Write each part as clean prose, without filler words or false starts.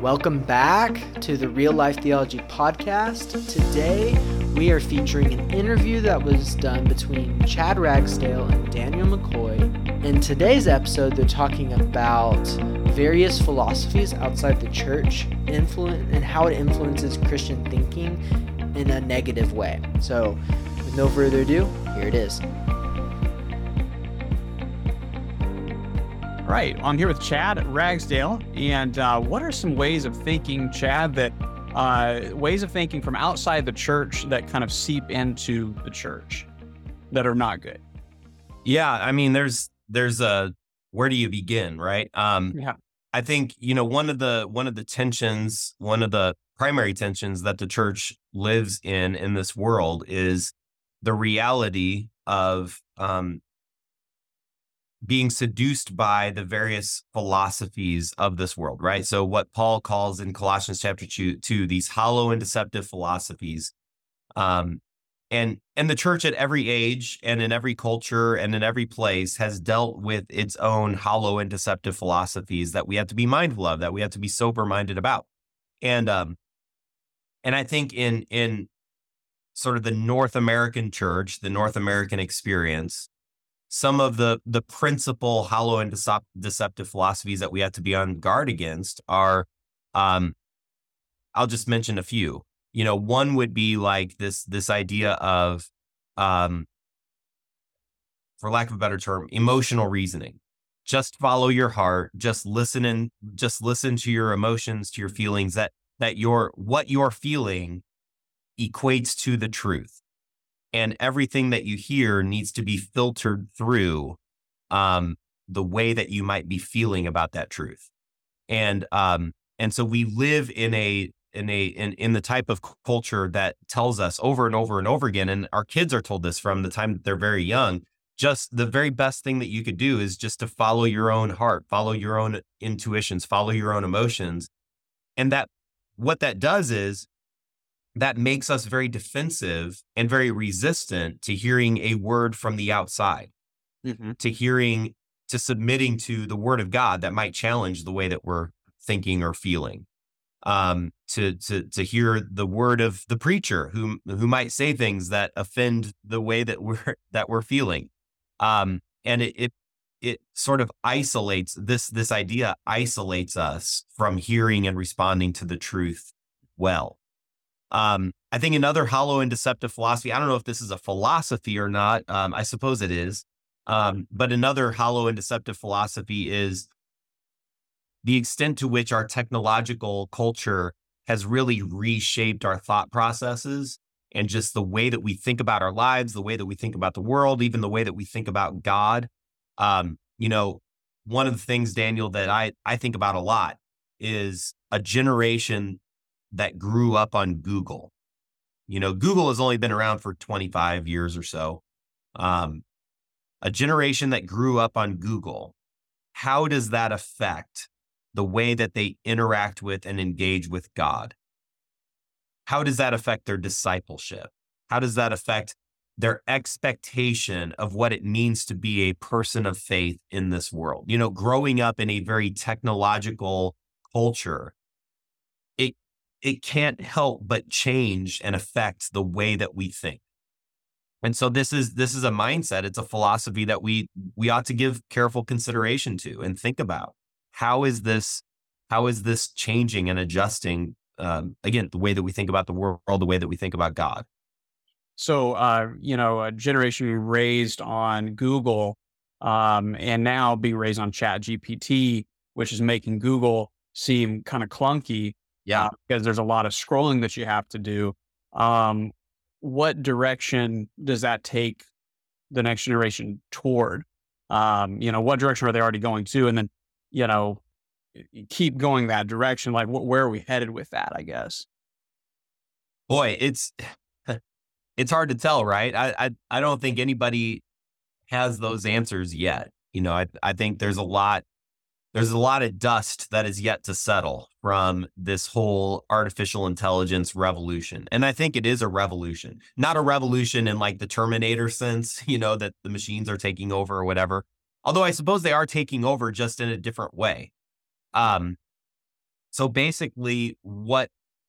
Welcome back to the Real Life Theology Podcast. Today, we are featuring an interview that was done between Chad Ragsdale and Daniel McCoy. In today's episode, they're talking about various philosophies outside the church and how it influences Christian thinking in a negative way. So, with no further ado, here it is. All right, I'm here with Chad Ragsdale, and what are some ways of thinking, Chad, that ways of thinking from outside the church that kind of seep into the church that are not good? Yeah, I mean, there's a where do you begin, right? Yeah. I think one of the tensions, one of the primary tensions that the church lives in this world is the reality of being seduced by the various philosophies of this world, right? So what Paul calls in Colossians chapter 2, these hollow and deceptive philosophies. And the church at every age and in every culture and in every place has dealt with its own hollow and deceptive philosophies that we have to be mindful of, that we have to be sober-minded about. And I think in sort of the North American church, the North American experience, some of the principal hollow and deceptive philosophies that we have to be on guard against are, I'll just mention a few. One would be like this idea of, for lack of a better term, emotional reasoning. Just follow your heart. Just listen to your emotions, to your feelings. That what you're feeling equates to the truth. And everything that you hear needs to be filtered through the way that you might be feeling about that truth. And so we live in the type of culture that tells us over and over and over again, and our kids are told this from the time that they're very young, just the very best thing that you could do is just to follow your own heart, follow your own intuitions, follow your own emotions. And that what that does is that makes us very defensive and very resistant to hearing a word from the outside, to submitting to the word of God that might challenge the way that we're thinking or feeling, to hear the word of the preacher who might say things that offend the way that we're feeling. And it sort of isolates this idea isolates us from hearing and responding to the truth well. I think another hollow and deceptive philosophy, I don't know if this is a philosophy or not. I suppose it is. But another hollow and deceptive philosophy is the extent to which our technological culture has really reshaped our thought processes and just the way that we think about our lives, the way that we think about the world, even the way that we think about God. One of the things, Daniel, that I think about a lot is a generation that grew up on Google. Google has only been around for 25 years or so. A generation that grew up on Google, how does that affect the way that they interact with and engage with God? How does that affect their discipleship? How does that affect their expectation of what it means to be a person of faith in this world? Growing up in a very technological culture, it can't help but change and affect the way that we think. And so this is a mindset. It's a philosophy that we ought to give careful consideration to and think about. How is this changing and adjusting, again, the way that we think about the world, the way that we think about God? So, a generation raised on Google and now being raised on ChatGPT, which is making Google seem kind of clunky. Yeah. Because there's a lot of scrolling that you have to do. What direction does that take the next generation toward? What direction are they already going to? And then, keep going that direction. Like, where are we headed with that, I guess? Boy, it's hard to tell, right? I don't think anybody has those answers yet. I think there's a lot of dust that is yet to settle from this whole artificial intelligence revolution. And I think it is a revolution, not a revolution in like the Terminator sense, that the machines are taking over or whatever. Although I suppose they are taking over just in a different way. So basically, what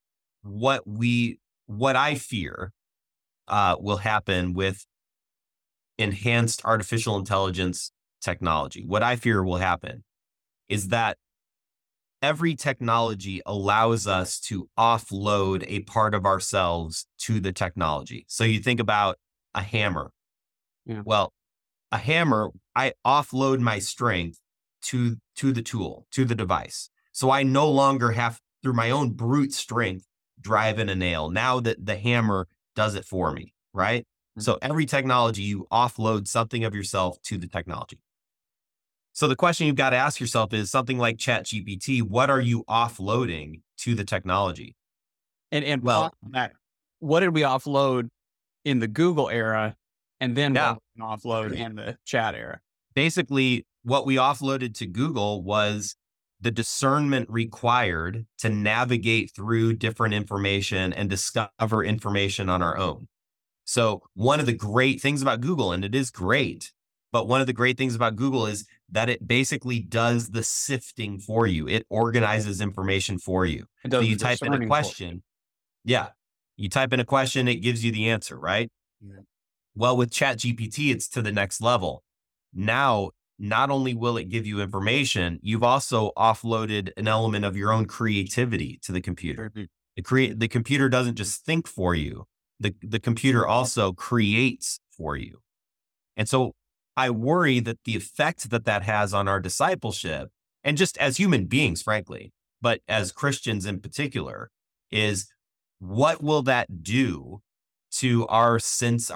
I fear will happen with enhanced artificial intelligence technology. What I fear will happen is that every technology allows us to offload a part of ourselves to the technology. So you think about a hammer. Yeah. Well, a hammer, I offload my strength to the tool, to the device. So I no longer have, through my own brute strength, drive in a nail. Now that the hammer does it for me, right? Mm-hmm. So every technology, you offload something of yourself to the technology. So the question you've got to ask yourself is something like ChatGPT, what are you offloading to the technology? And Well, that, what did we offload in the Google era, and then what we can offload in the chat era? Basically, what we offloaded to Google was the discernment required to navigate through different information and discover information on our own. So one of the great things about Google, and it is great, but one of the great things about Google is that it basically does the sifting for you. It organizes information for you. So you type in a question. Yeah. You type in a question, it gives you the answer, right? Yeah. Well, with ChatGPT, it's to the next level. Now, not only will it give you information, you've also offloaded an element of your own creativity to the computer. The computer doesn't just think for you. The computer also creates for you. And so I worry that the effect that has on our discipleship, and just as human beings, frankly, but as Christians in particular, is what will that do to our sense,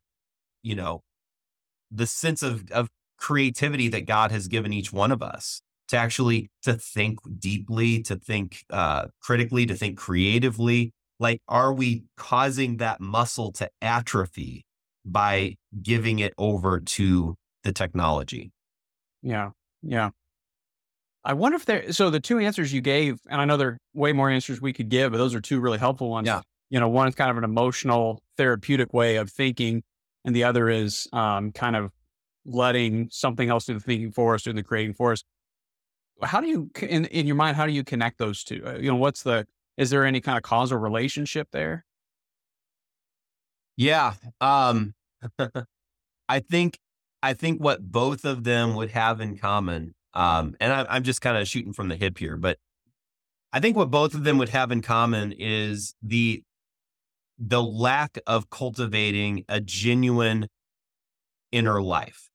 the sense of creativity that God has given each one of us to think deeply, to think critically, to think creatively. Like, are we causing that muscle to atrophy by giving it over to the technology? Yeah. Yeah. I wonder if so the two answers you gave, and I know there are way more answers we could give, but those are two really helpful ones. Yeah. One is kind of an emotional, therapeutic way of thinking, and the other is kind of letting something else do the thinking for us, do the creating for us. How do you, in your mind, how do you connect those two? Is there any kind of causal relationship there? Yeah. I think what both of them would have in common, and I'm just kind of shooting from the hip here, but I think what both of them would have in common is the lack of cultivating a genuine inner life.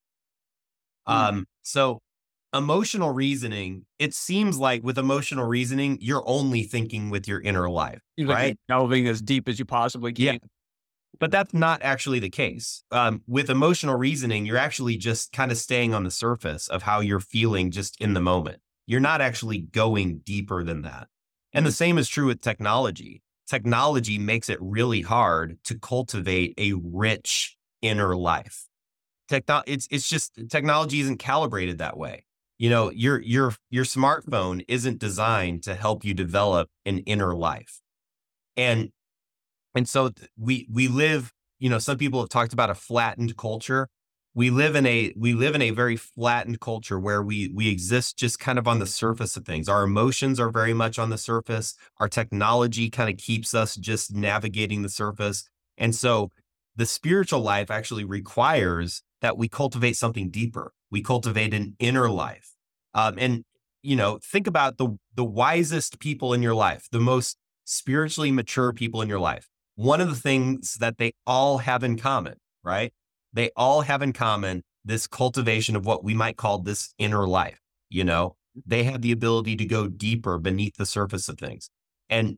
So emotional reasoning, it seems like with emotional reasoning, you're only thinking with your inner life, right? Delving as deep as you possibly can. Yeah. But that's not actually the case. With emotional reasoning, you're actually just kind of staying on the surface of how you're feeling just in the moment. You're not actually going deeper than that. And the same is true with technology. Technology makes it really hard to cultivate a rich inner life. It's just technology isn't calibrated that way. Your smartphone isn't designed to help you develop an inner life. And so we live, some people have talked about a flattened culture. We live in a very flattened culture where we exist just kind of on the surface of things. Our emotions are very much on the surface. Our technology kind of keeps us just navigating the surface. And so the spiritual life actually requires that we cultivate something deeper. We cultivate an inner life. And think about the wisest people in your life, the most spiritually mature people in your life. One of the things that they all have in common, right? They all have in common this cultivation of what we might call this inner life. They have the ability to go deeper beneath the surface of things. And,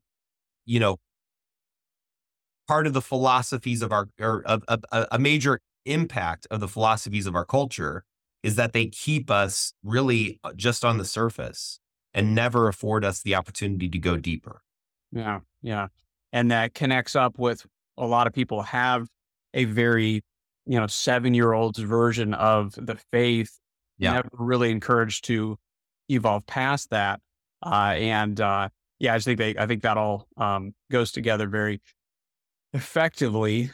part of the philosophies of a major impact of the philosophies of our culture is that they keep us really just on the surface and never afford us the opportunity to go deeper. Yeah. Yeah. And that connects up with a lot of people have a very, 7-year-old's version of the faith, never really encouraged to evolve past that. I think that all goes together very effectively.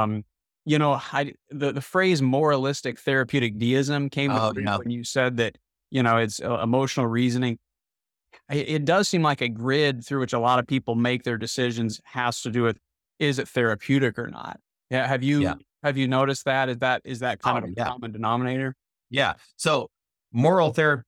The phrase moralistic therapeutic deism came to me when you said that, it's emotional reasoning. it does seem like a grid through which a lot of people make their decisions has to do with, is it therapeutic or not? Yeah. Yeah. Have you noticed that? Is that kind Oh, of a yeah. common denominator? Yeah. So moral therapy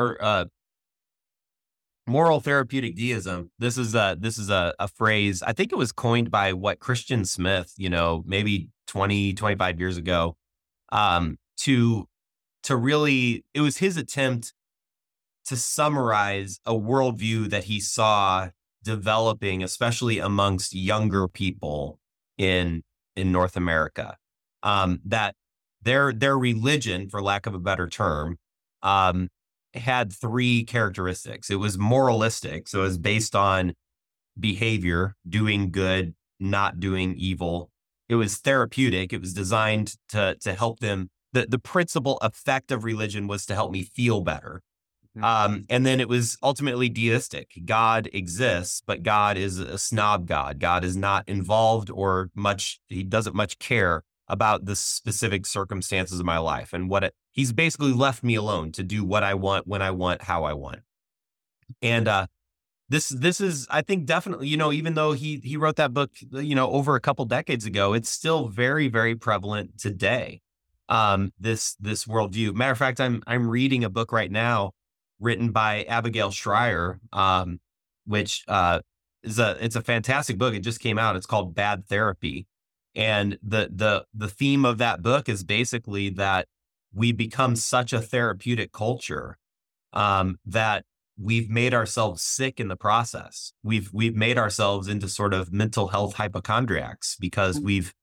moral therapeutic deism. This is a phrase. I think it was coined by Christian Smith, maybe 20, 25 years ago. To really, it was his attempt to summarize a worldview that he saw developing, especially amongst younger people in North America. That their religion, for lack of a better term, had three characteristics. It was moralistic, so it was based on behavior, doing good, not doing evil. It was therapeutic. It was designed to help them. The principal effect of religion was to help me feel better. And then it was ultimately deistic. God exists, but God is a snob God. God is not involved he doesn't much care about the specific circumstances of my life and he's basically left me alone to do what I want, when I want, how I want. And this is, I think, definitely, even though he wrote that book, over a couple decades ago, it's still very, very prevalent today. This worldview. Matter of fact, I'm reading a book right now written by Abigail Schreier, which it's a fantastic book. It just came out. It's called Bad Therapy. And the theme of that book is basically that we become such a therapeutic culture that we've made ourselves sick in the process. We've made ourselves into sort of mental health hypochondriacs because we've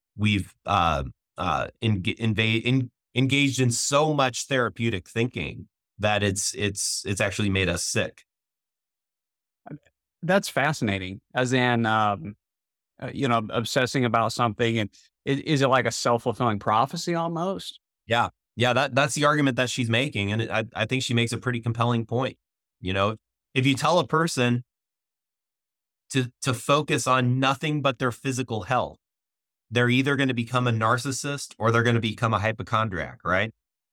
engaged in so much therapeutic thinking that it's actually made us sick. That's fascinating. As in, obsessing about something, and is it like a self-fulfilling prophecy almost? Yeah. That's the argument that she's making, and I think she makes a pretty compelling point. If you tell a person to focus on nothing but their physical health, they're either going to become a narcissist or they're going to become a hypochondriac, right?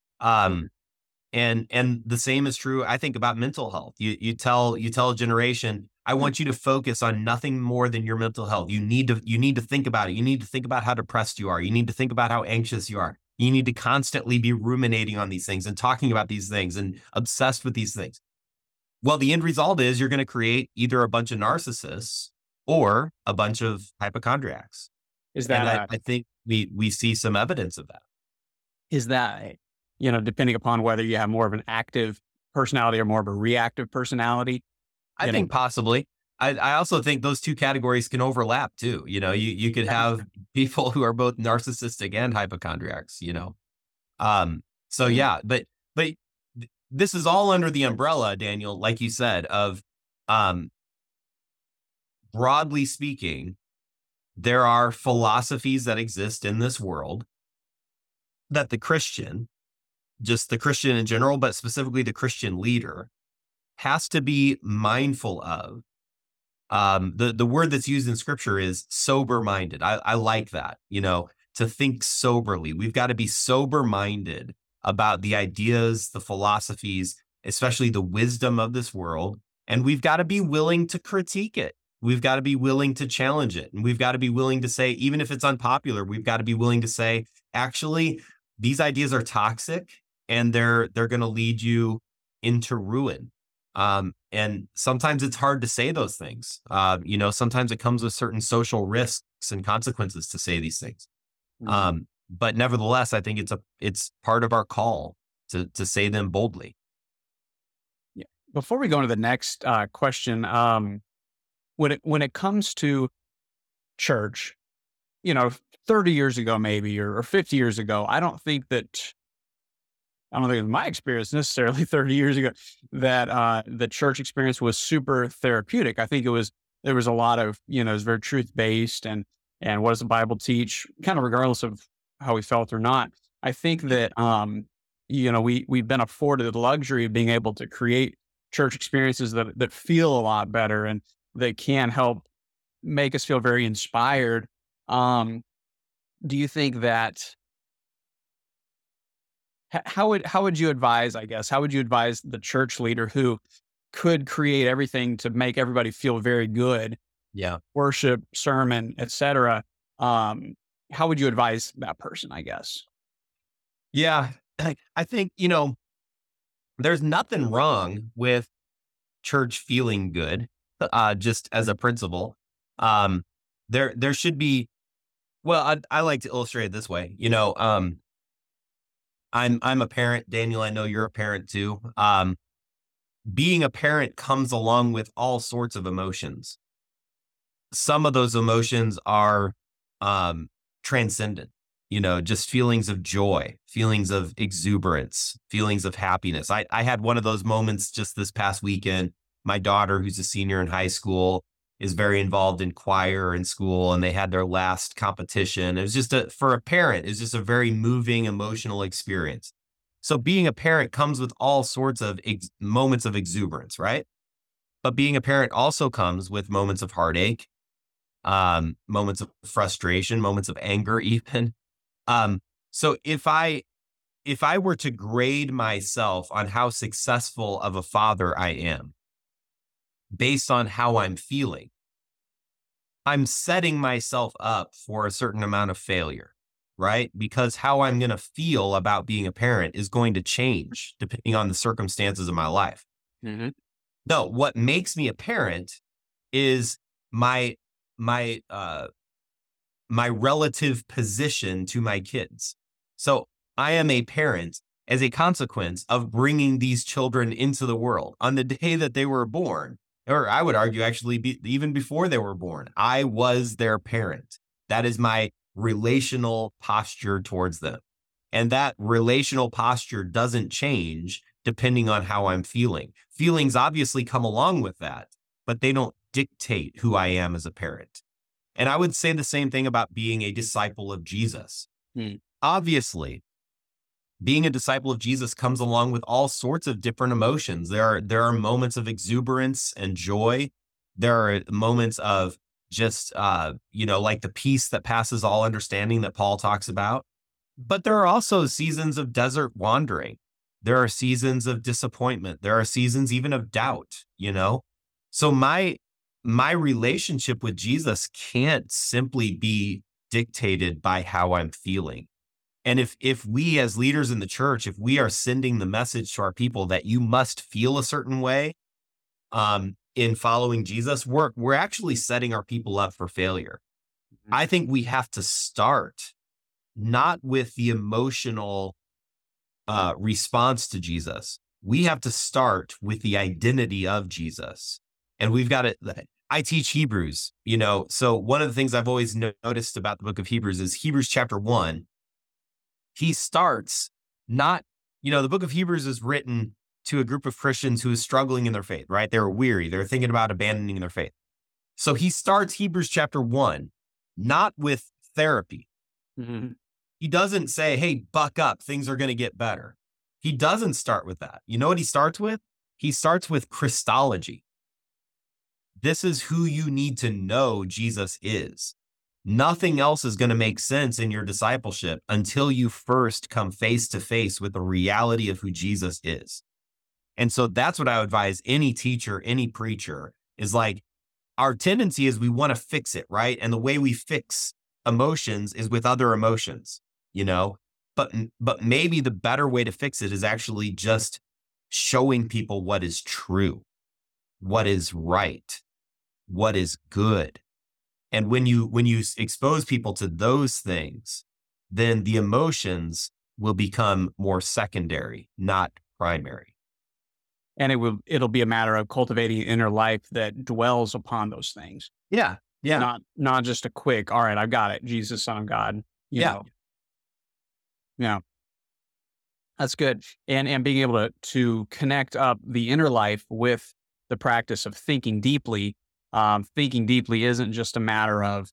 And the same is true, I think, about mental health. You tell a generation, I want you to focus on nothing more than your mental health. You need to think about it. You need to think about how depressed you are. You need to think about how anxious you are. You need to constantly be ruminating on these things and talking about these things and obsessed with these things. Well, the end result is you're going to create either a bunch of narcissists or a bunch of hypochondriacs. I think we see some evidence of that. Is that, depending upon whether you have more of an active personality or more of a reactive personality? I think possibly. I also think those two categories can overlap too. You could have people who are both narcissistic and hypochondriacs, So yeah, but this is all under the umbrella, Daniel, like you said, of broadly speaking, there are philosophies that exist in this world that the Christian in general, but specifically the Christian leader, has to be mindful of. The word that's used in scripture is sober-minded. I like that, to think soberly. We've got to be sober-minded about the ideas, the philosophies, especially the wisdom of this world. And we've got to be willing to critique it. We've got to be willing to challenge it. And we've got to be willing to say, even if it's unpopular, we've got to be willing to say, actually, these ideas are toxic and they're going to lead you into ruin. And sometimes it's hard to say those things. Sometimes it comes with certain social risks and consequences to say these things. But nevertheless, I think it's part of our call to say them boldly. Yeah. Before we go into the next question, when it comes to church, 30 years ago, maybe, or 50 years ago, I don't think it was my experience necessarily 30 years ago that the church experience was super therapeutic. I think there was a lot of, it was very truth-based and what does the Bible teach, kind of regardless of how we felt or not. I think that, we've been afforded the luxury of being able to create church experiences that feel a lot better and that can help make us feel very inspired. Do you think that, how would you advise, I guess, how would you advise the church leader who could create everything to make everybody feel very good, Yeah. worship, sermon, etc. How would you advise that person, I guess? Yeah. I think, there's nothing wrong with church feeling good, just as a principle. There should be, well, I like to illustrate it this way. I'm a parent. Daniel, I know you're a parent too. Being a parent comes along with all sorts of emotions. Some of those emotions are transcendent, just feelings of joy, feelings of exuberance, feelings of happiness. I had one of those moments just this past weekend. My daughter, who's a senior in high school, is very involved in choir in school, and they had their last competition. It was just for a parent, it's just a very moving, emotional experience. So being a parent comes with all sorts of moments of exuberance, right? But being a parent also comes with moments of heartache, moments of frustration, moments of anger, even. So if I were to grade myself on how successful of a father I am based on how I'm feeling, I'm setting myself up for a certain amount of failure, right? Because how I'm going to feel about being a parent is going to change depending on the circumstances of my life. Mm-hmm. No, what makes me a parent is my relative position to my kids. So I am a parent as a consequence of bringing these children into the world. On the day that they were born, or I would argue actually even before they were born, I was their parent. That is my relational posture towards them. And that relational posture doesn't change depending on how I'm feeling. Feelings obviously come along with that, but they don't dictate who I am as a parent. And I would say the same thing about being a disciple of Jesus. Obviously, being a disciple of Jesus comes along with all sorts of different emotions. There are moments of exuberance and joy. There are moments of just, like the peace that passes all understanding that Paul talks about. But there are also seasons of desert wandering. There are seasons of disappointment. There are seasons even of doubt, So my relationship with Jesus can't simply be dictated by how I'm feeling. And if we as leaders in the church, if we are sending the message to our people that you must feel a certain way in following Jesus, we're actually setting our people up for failure. Mm-hmm. I think we have to start not with the emotional response to Jesus. We have to start with the identity of Jesus. And we've got to, I teach Hebrews, so one of the things I've always noticed about the book of Hebrews is Hebrews chapter 1. He starts not, the book of Hebrews is written to a group of Christians who is struggling in their faith, right? They're weary. They're thinking about abandoning their faith. So he starts Hebrews chapter 1, not with therapy. Mm-hmm. He doesn't say, hey, buck up, things are going to get better. He doesn't start with that. You know what he starts with? He starts with Christology. This is who you need to know Jesus is. Nothing else is going to make sense in your discipleship until you first come face to face with the reality of who Jesus is. And so that's what I would advise any teacher, any preacher is like, our tendency is we want to fix it, right? And the way we fix emotions is with other emotions, but maybe the better way to fix it is actually just showing people what is true, what is right, what is good. And when you expose people to those things, then the emotions will become more secondary, not primary. And it'll be a matter of cultivating an inner life that dwells upon those things. Yeah. Yeah. Not just a quick, all right, I've got it, Jesus, Son of God. You know. Yeah. That's good. And being able to connect up the inner life with the practice of thinking deeply. Thinking deeply isn't just a matter of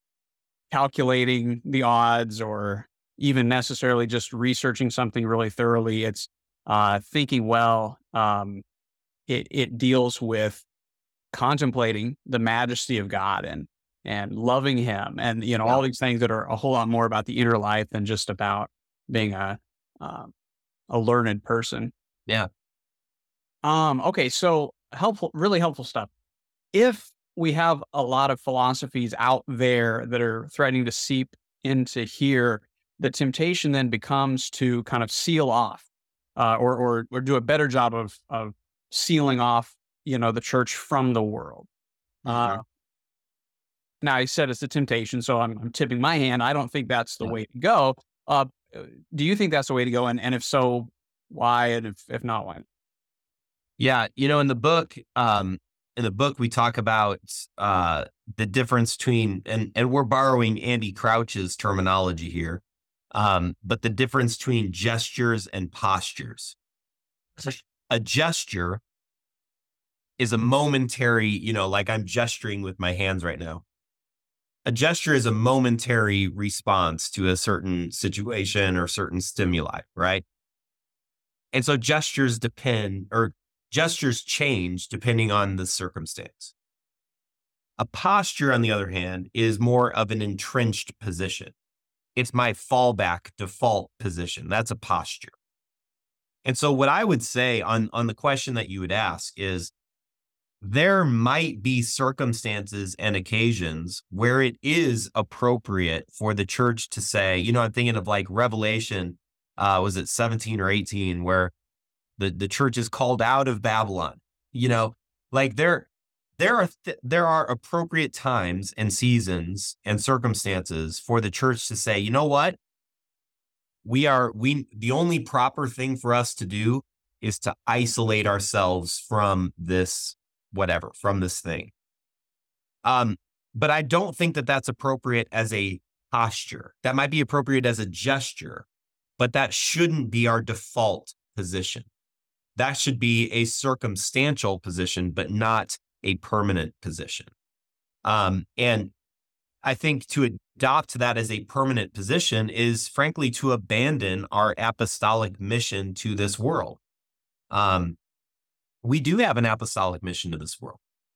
calculating the odds or even necessarily just researching something really thoroughly. It's thinking well. It deals with contemplating the majesty of God and loving Him, and all these things that are a whole lot more about the inner life than just about being a learned person. Yeah. Okay, so really helpful stuff. If we have a lot of philosophies out there that are threatening to seep into here, the temptation then becomes to kind of seal off, or do a better job of sealing off, the church from the world. Mhm. Now, I said it's a temptation, so I'm tipping my hand. I don't think that's the Yeah. way to go. Do you think that's the way to go? And if so, why? And if not, why? Yeah, in the book we talk about the difference between, and we're borrowing Andy Crouch's terminology here, but the difference between gestures and postures. A gesture is a momentary, like I'm gesturing with my hands right now. A gesture is a momentary response to a certain situation or certain stimuli, right? And so gestures change depending on the circumstance. A posture, on the other hand, is more of an entrenched position. It's my fallback default position. That's a posture. And so what I would say on the question that you would ask is, there might be circumstances and occasions where it is appropriate for the church to say, I'm thinking of like Revelation, was it 17 or 18, where the church is called out of Babylon. Like there are appropriate times and seasons and circumstances for the church to say, you know what? The only proper thing for us to do is to isolate ourselves from this thing. But I don't think that that's appropriate as a posture. That might be appropriate as a gesture, but that shouldn't be our default position. That should be a circumstantial position, but not a permanent position. And I think to adopt that as a permanent position is frankly to abandon our apostolic mission to this world. We do have an apostolic mission to this world.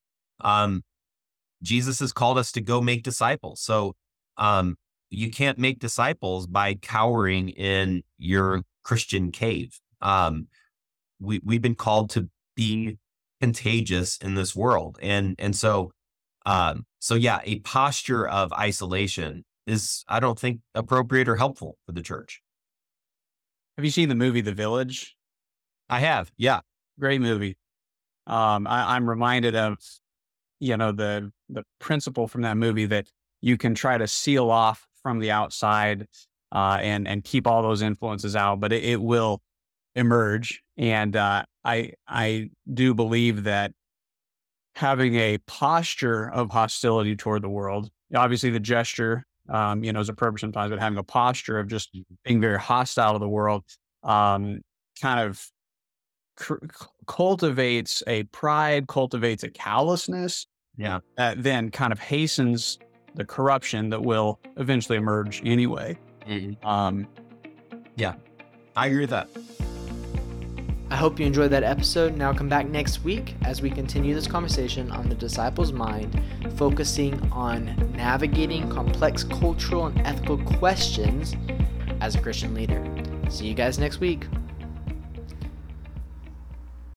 Jesus has called us to go make disciples. So you can't make disciples by cowering in your Christian cave. We've been called to be contagious in this world. And so yeah, a posture of isolation is, I don't think, appropriate or helpful for the church. Have you seen the movie The Village? I have, yeah. Great movie. I'm reminded of, the principle from that movie that you can try to seal off from the outside and keep all those influences out, but it will emerge. And I do believe that having a posture of hostility toward the world, obviously the gesture, is appropriate sometimes, but having a posture of just being very hostile to the world, kind of cultivates a pride, cultivates a callousness, Yeah. that then kind of hastens the corruption that will eventually emerge anyway. Yeah, I agree with that. I hope you enjoyed that episode. Now come back next week as we continue this conversation on the disciple's mind, focusing on navigating complex cultural and ethical questions as a Christian leader. See you guys next week.